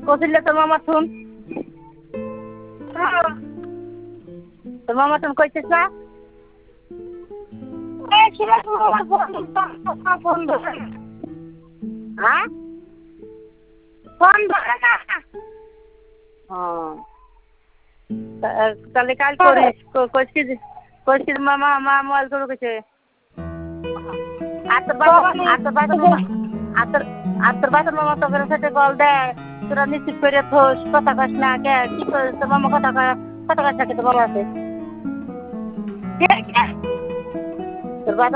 কৌশল্যা তোর মামা শুন তোর মামা তুমি কইছিস না ফোন ধরে না হ্যাঁ ফোন ধরে না তাহলে কাল করিস কইছিস মামা মা মোবাইল করে কইছে আর তোর বাসার মামা তোর সাথে কল দেয় তোরা নিশ্চিত করে থোস কথা কাস না কে কি করিস তোর মামা কথা কাস না তোর মামা আছে তোর বাবা